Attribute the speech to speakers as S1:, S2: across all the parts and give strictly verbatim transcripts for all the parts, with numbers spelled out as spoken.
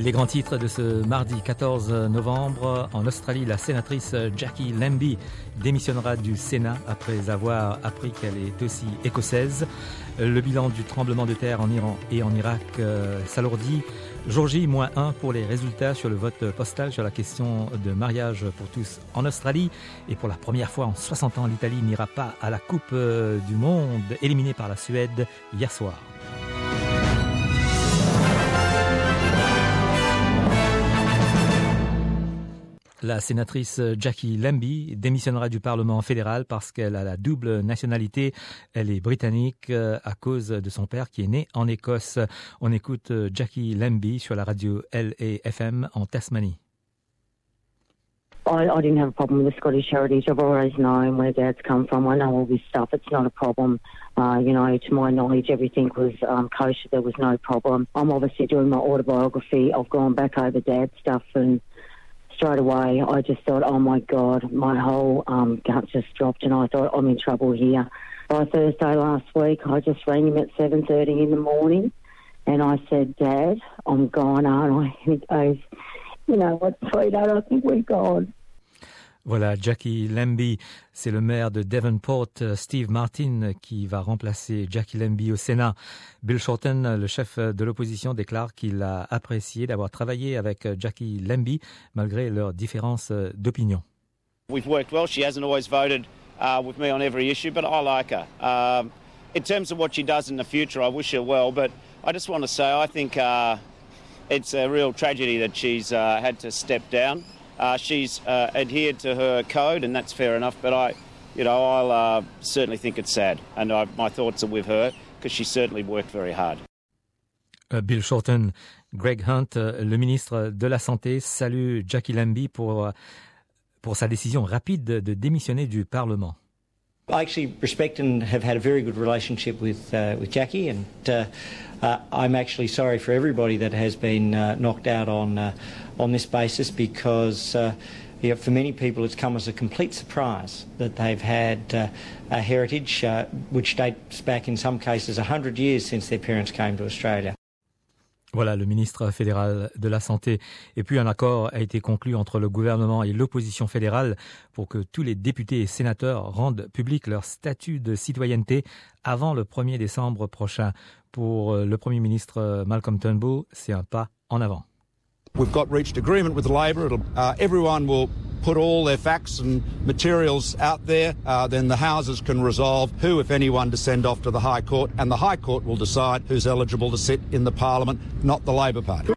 S1: Les grands titres de ce mardi quatorze novembre. En Australie, la sénatrice Jackie Lambie démissionnera du Sénat après avoir appris qu'elle est aussi écossaise. Le bilan du tremblement de terre en Iran et en Irak euh, s'alourdit. Jour J, moins un pour les résultats sur le vote postal sur la question de mariage pour tous en Australie. Et pour la première fois en soixante ans, l'Italie n'ira pas à la Coupe du Monde, éliminée par la Suède hier soir. La sénatrice Jackie Lambie démissionnera du Parlement fédéral parce qu'elle a la double nationalité. Elle est britannique à cause de son père qui est né en Écosse. On écoute Jackie Lambie sur la radio L A F M en Tasmanie.
S2: I, I didn't have a problem with the Scottish heritage. I've always known where Dad's come from. I know all this stuff. It's not a problem. Uh, you know, to my knowledge, everything was um, kosher. There was no problem. I'm obviously doing my autobiography. I've gone back over Dad's stuff and straight away, I just thought, oh my God, my whole um, gut just dropped and I thought, I'm in trouble here. By Thursday last week, I just rang him at seven thirty in the morning and I said, Dad, I'm gone, aren't I? And he goes, you know what, sweetheart, I think we're gone.
S1: Voilà, Jackie Lambie, c'est le maire de Devonport, Steve Martin, qui va remplacer Jackie Lambie au Sénat. Bill Shorten, le chef de l'opposition, déclare qu'il a apprécié d'avoir travaillé avec Jackie Lambie, malgré leurs différences d'opinion.
S3: We've worked well. She hasn't always voted uh, with me on every issue, but I like her. Um, in terms of what she does in the future, I wish her well, but I just want to say I think uh, it's a real tragedy that she's uh, had to step down. Uh, she's uh, adhered to her code, and that's fair enough. But I, you know, I'll uh, certainly think it's sad, and I, my thoughts are with her because she certainly worked very hard.
S1: Uh, Bill Shorten, Greg Hunt, uh, le ministre de la Santé, salue Jackie Lambie pour uh, pour sa décision rapide de démissionner du Parlement.
S4: I actually respect and have had a very good relationship with uh, with Jackie, and uh, uh, I'm actually sorry for everybody that has been uh, knocked out on uh, on this basis because uh, you know, for many people it's come as a complete surprise that they've had uh, a heritage uh, which dates back in some cases one hundred years since their parents came to Australia.
S1: Voilà, le ministre fédéral de la Santé. Et puis un accord a été conclu entre le gouvernement et l'opposition fédérale pour que tous les députés et sénateurs rendent public leur statut de citoyenneté avant le premier décembre prochain. Pour le Premier ministre Malcolm Turnbull, c'est un pas en avant.
S5: We've got reached agreement with Labor. It'll, uh, everyone will put all their facts and materials out there. Uh, then the Houses can resolve who, if anyone, to send off to the High Court. And the High Court will decide who's eligible to sit in the Parliament, not the Labor Party.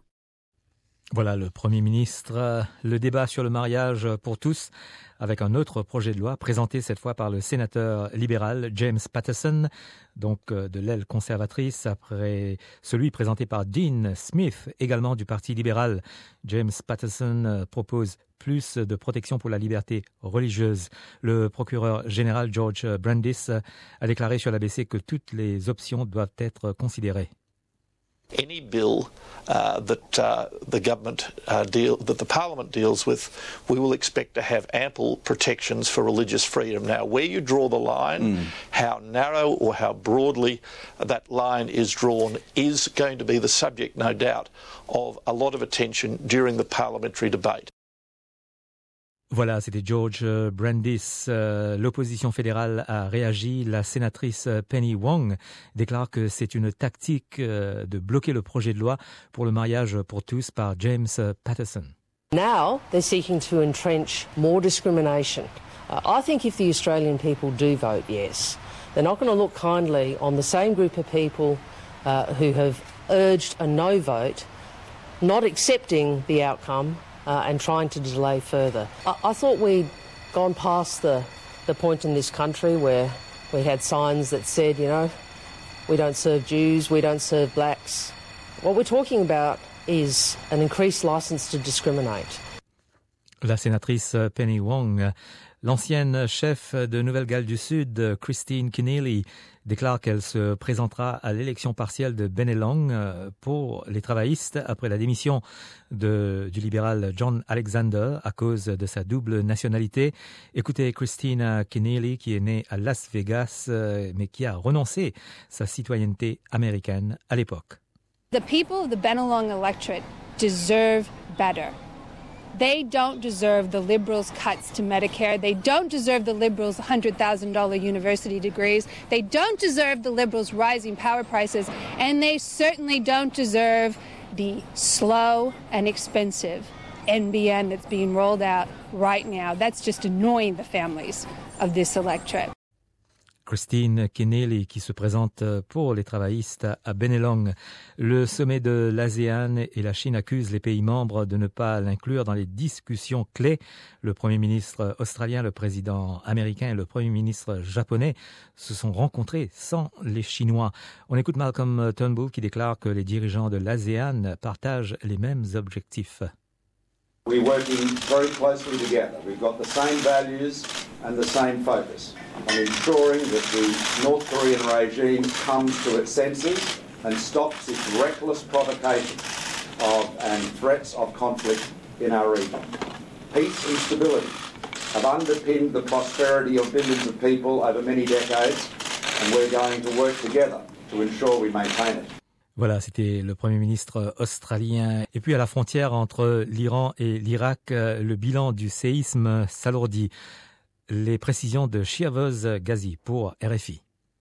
S1: Voilà le Premier ministre. Le débat sur le mariage pour tous avec un autre projet de loi présenté cette fois par le sénateur libéral James Paterson, donc de l'aile conservatrice, après celui présenté par Dean Smith, également du Parti libéral. James Paterson propose plus de protection pour la liberté religieuse. Le procureur général George Brandis a déclaré sur l'A B C que toutes les options doivent être considérées.
S6: Any bill uh, that uh, the government uh, deal that the Parliament deals with, we will expect to have ample protections for religious freedom. Now, where you draw the line, mm. how narrow or how broadly that line is drawn, is going to be the subject, no doubt, of a lot of attention during the parliamentary debate.
S1: Voilà, c'était George Brandis. Euh, l'opposition fédérale a réagi. La sénatrice Penny Wong déclare que c'est une tactique euh, de bloquer le projet de loi pour le mariage pour tous par James Paterson.
S7: Now they're seeking to entrench more discrimination. Uh, I think if the Australian people do vote yes, they're not going to look kindly on the same group of people uh, who have urged a no vote, not accepting the outcome, Uh, and trying to delay further. I, I thought we'd gone past the, the point in this country where we had signs that said, you know, we don't serve Jews, we don't serve blacks. What we're talking about is an increased license to discriminate.
S1: La sénatrice Penny Wong, l'ancienne chef de Nouvelle-Galles du Sud, Christine Keneally, déclare qu'elle se présentera à l'élection partielle de Bennelong pour les travaillistes après la démission de, du libéral John Alexander à cause de sa double nationalité. Écoutez Christine Keneally, qui est née à Las Vegas, mais qui a renoncé sa citoyenneté américaine à l'époque.
S8: The people of the Bennelong electorate deserve better. They don't deserve the Liberals' cuts to Medicare. They don't deserve the Liberals' one hundred thousand dollars university degrees. They don't deserve the Liberals' rising power prices. And they certainly don't deserve the slow and expensive N B N that's being rolled out right now. That's just annoying the families of this electorate.
S1: Christine Keneally qui se présente pour les travaillistes à Bennelong. Le sommet de l'ASEAN et la Chine accusent les pays membres de ne pas l'inclure dans les discussions clés. Le Premier ministre australien, le président américain et le Premier ministre japonais se sont rencontrés sans les Chinois. On écoute Malcolm Turnbull qui déclare que les dirigeants de l'ASEAN partagent les mêmes objectifs.
S9: We're working very closely together. We've got the same values and the same focus on ensuring that the North Korean regime comes to its senses and stops its reckless provocation of and threats of conflict in our region. Peace and stability have underpinned the prosperity of billions of people over many decades, and we're going to work together to ensure we maintain it.
S1: Voilà, c'était le Premier ministre australien. Et puis à la frontière entre l'Iran et l'Irak, le bilan du séisme s'alourdit. Les précisions de Shirvoz Ghazi pour R F I.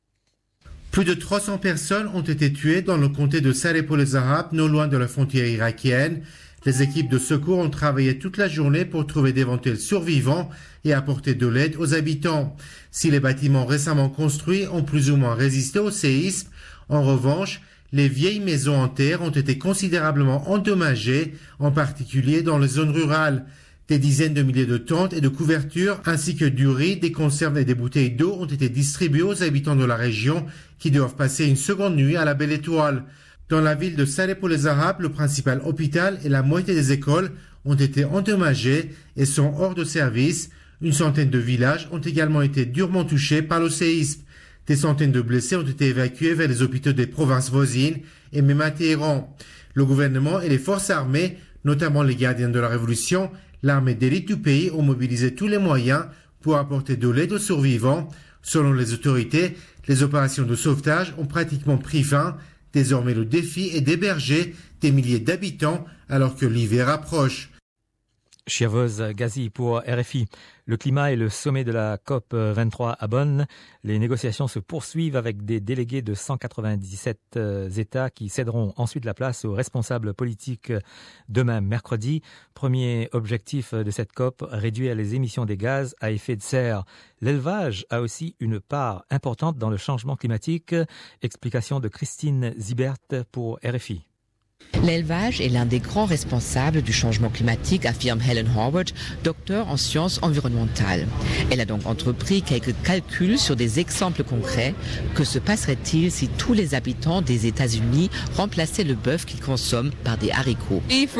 S10: Plus de trois cents personnes ont été tuées dans le comté de Sareh-Pol-e-Zahab, non loin de la frontière irakienne. Les équipes de secours ont travaillé toute la journée pour trouver d'éventuels survivants et apporter de l'aide aux habitants. Si les bâtiments récemment construits ont plus ou moins résisté au séisme, en revanche, les vieilles maisons en terre ont été considérablement endommagées, en particulier dans les zones rurales. Des dizaines de milliers de tentes et de couvertures, ainsi que du riz, des conserves et des bouteilles d'eau ont été distribuées aux habitants de la région qui doivent passer une seconde nuit à la Belle Étoile. Dans la ville de Sareh-Pol-e-Zahab, le principal hôpital et la moitié des écoles ont été endommagées et sont hors de service. Une centaine de villages ont également été durement touchés par le séisme. Des centaines de blessés ont été évacués vers les hôpitaux des provinces voisines et même à Téhéran. Le gouvernement et les forces armées, notamment les gardiens de la révolution, l'armée d'élite du pays ont mobilisé tous les moyens pour apporter de l'aide aux survivants. Selon les autorités, les opérations de sauvetage ont pratiquement pris fin. Désormais, le défi est d'héberger des milliers d'habitants alors que l'hiver approche.
S1: Shirvoz Ghazi pour R F I. Le climat et le sommet de la COP vingt-trois à Bonn. Les négociations se poursuivent avec des délégués de cent quatre-vingt-dix-sept États qui céderont ensuite la place aux responsables politiques demain mercredi. Premier objectif de cette COP, réduire les émissions des gaz à effet de serre. L'élevage a aussi une part importante dans le changement climatique. Explication de Christine Zibert pour R F I.
S11: L'élevage est l'un des grands responsables du changement climatique, affirme Helen Howard, docteur en sciences environnementales. Elle a donc entrepris quelques calculs sur des exemples concrets. Que se passerait-il si tous les habitants des États-Unis remplaçaient le bœuf qu'ils consomment par des haricots?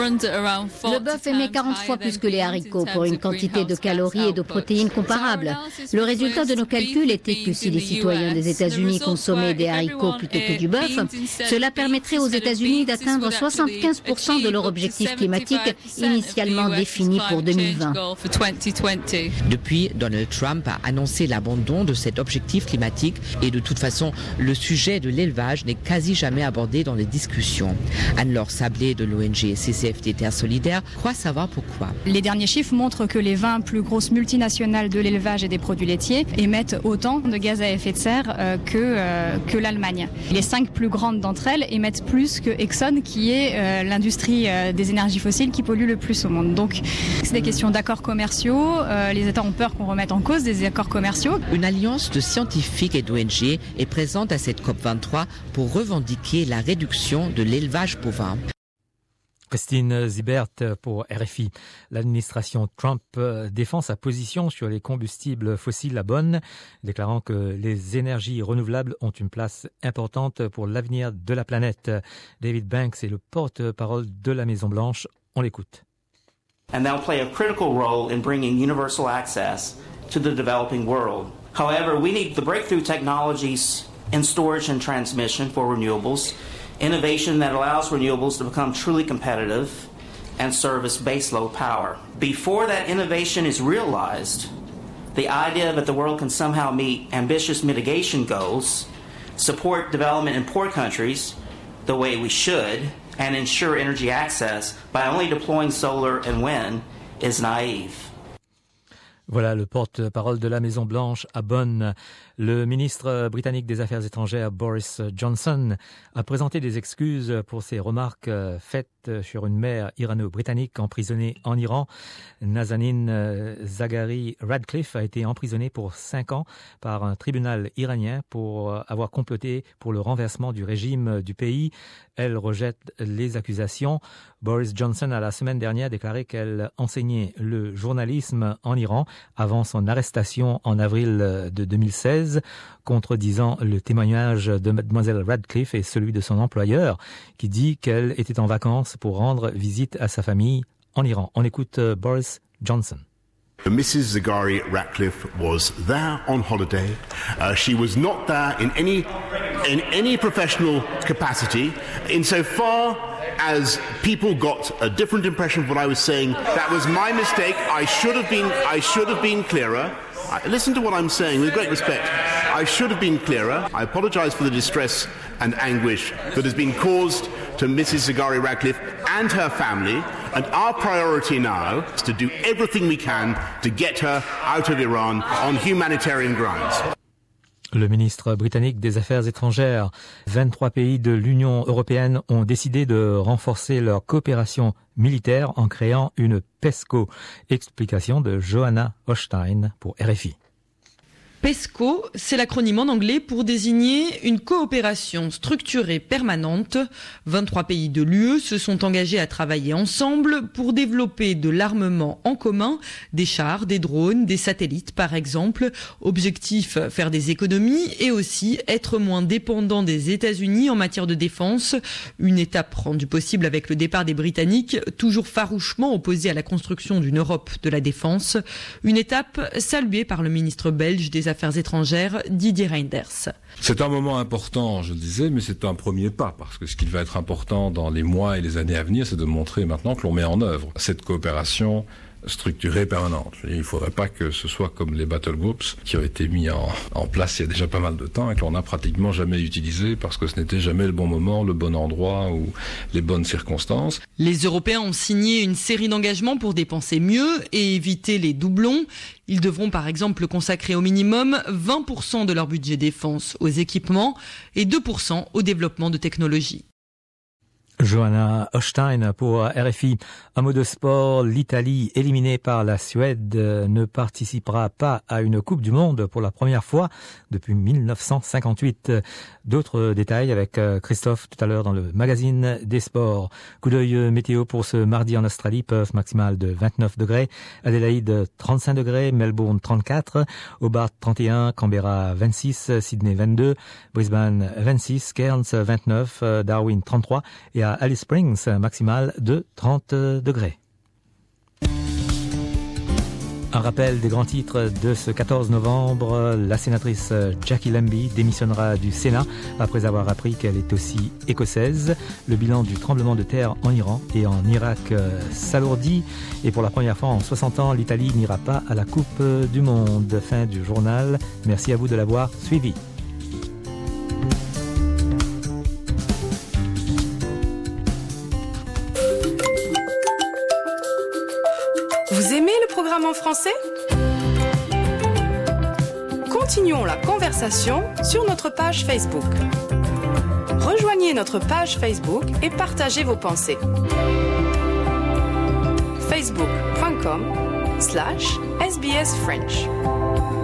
S12: Le bœuf émet quarante fois plus que les haricots pour une quantité de calories et de protéines comparables. Le résultat de nos calculs était que si les citoyens des États-Unis consommaient des haricots plutôt que du bœuf, cela permettrait aux États-Unis d'atteindre soixante-quinze pour cent de leur objectif climatique initialement défini pour deux mille vingt.
S11: Depuis, Donald Trump a annoncé l'abandon de cet objectif climatique et de toute façon, le sujet de l'élevage n'est quasi jamais abordé dans les discussions. Anne-Laure Sablé de l'O N G C C F D Terre Solidaire croit savoir pourquoi.
S13: Les derniers chiffres montrent que les vingt plus grosses multinationales de l'élevage et des produits laitiers émettent autant de gaz à effet de serre euh, que, euh, que l'Allemagne. Les cinq plus grandes d'entre elles émettent plus que Exxon, qui est euh, l'industrie euh, des énergies fossiles qui pollue le plus au monde. Donc c'est des questions d'accords commerciaux. Euh, les États ont peur qu'on remette en cause des accords commerciaux.
S11: Une alliance de scientifiques et d'O N G est présente à cette COP vingt-trois pour revendiquer la réduction de l'élevage bovin.
S1: Christine Zibert pour R F I. L'administration Trump défend sa position sur les combustibles fossiles à Bonn, déclarant que les énergies renouvelables ont une place importante pour l'avenir de la planète. David Banks est le porte-parole de la Maison-Blanche. On l'écoute.
S14: And they'll play a critical role in bringing universal access to the developing world. However, we need the breakthrough technologies in storage and transmission for renewables, innovation that allows renewables to become truly competitive and service baseload power. Before that innovation is realized, the idea that the world can somehow meet ambitious mitigation goals, support development in poor countries the way we should, and ensure energy access by only deploying solar and wind is naive.
S1: Voilà le porte-parole de la Maison-Blanche à Bonn. Le ministre britannique des Affaires étrangères Boris Johnson a présenté des excuses pour ses remarques faites sur une mère irano-britannique emprisonnée en Iran. Nazanin Zaghari Ratcliffe a été emprisonnée pour cinq ans par un tribunal iranien pour avoir comploté pour le renversement du régime du pays. Elle rejette les accusations. Boris Johnson a la semaine dernière déclaré qu'elle enseignait le journalisme en Iran avant son arrestation en avril de deux mille seize, contredisant le témoignage de mademoiselle Radcliffe et celui de son employeur qui dit qu'elle était en vacances pour rendre visite à sa famille en Iran. On écoute Boris Johnson.
S15: Missus Zaghari Ratcliffe was there on holiday. Uh, she was not there in any in any professional capacity. Insofar as people got a different impression of what I was saying, that was my mistake. I should have been I should have been clearer. I, listen to what I'm saying with great respect. I should have been clearer. I apologize for the distress and anguish that has been caused to Missus Zaghari Ratcliffe and her family, and our priority now is to do everything we can to get her out of Iran on humanitarian grounds.
S1: Le ministre britannique des Affaires étrangères, vingt-trois pays de l'Union européenne ont décidé de renforcer leur coopération militaire en créant une PESCO. Explication de Johanna Hochstein pour R F I.
S16: PESCO, c'est l'acronyme en anglais pour désigner une coopération structurée permanente. vingt-trois pays de l'U E se sont engagés à travailler ensemble pour développer de l'armement en commun, des chars, des drones, des satellites par exemple. Objectif, faire des économies et aussi être moins dépendant des États-Unis en matière de défense. Une étape rendue possible avec le départ des Britanniques, toujours farouchement opposés à la construction d'une Europe de la défense. Une étape saluée par le ministre belge des Affaires étrangères, Didier Reynders.
S17: C'est un moment important, je le disais, mais c'est un premier pas, parce que ce qui va être important dans les mois et les années à venir, c'est de montrer maintenant que l'on met en œuvre cette coopération structurée permanente. Il ne faudrait pas que ce soit comme les battle groups qui ont été mis en, en place il y a déjà pas mal de temps et que l'on n'a pratiquement jamais utilisé parce que ce n'était jamais le bon moment, le bon endroit ou les bonnes circonstances.
S16: Les Européens ont signé une série d'engagements pour dépenser mieux et éviter les doublons. Ils devront par exemple consacrer au minimum vingt pour cent de leur budget défense aux équipements et deux pour cent au développement de technologies.
S1: Johanna Hochstein pour R F I. Un mot de sport, l'Italie, éliminée par la Suède, ne participera pas à une Coupe du Monde pour la première fois depuis mille neuf cent cinquante-huit. D'autres détails avec Christophe tout à l'heure dans le magazine des sports. Coup d'œil météo pour ce mardi en Australie, Perth maximale de vingt-neuf degrés, Adélaïde trente-cinq degrés, Melbourne trente-quatre, Hobart trente et un, Canberra vingt-six, Sydney vingt-deux, Brisbane vingt-six, Cairns vingt-neuf, Darwin trente-trois et à Alice Springs, maximale de trente degrés. Un rappel des grands titres de ce quatorze novembre. La sénatrice Jackie Lambie démissionnera du Sénat après avoir appris qu'elle est aussi écossaise. Le bilan du tremblement de terre en Iran et en Irak s'alourdit. Et pour la première fois en soixante ans, l'Italie n'ira pas à la Coupe du Monde. Fin du journal. Merci à vous de l'avoir suivi.
S18: Vous aimez le programme en français ? Continuons la conversation sur notre page Facebook. Rejoignez notre page Facebook et partagez vos pensées. facebook point com slash S B S French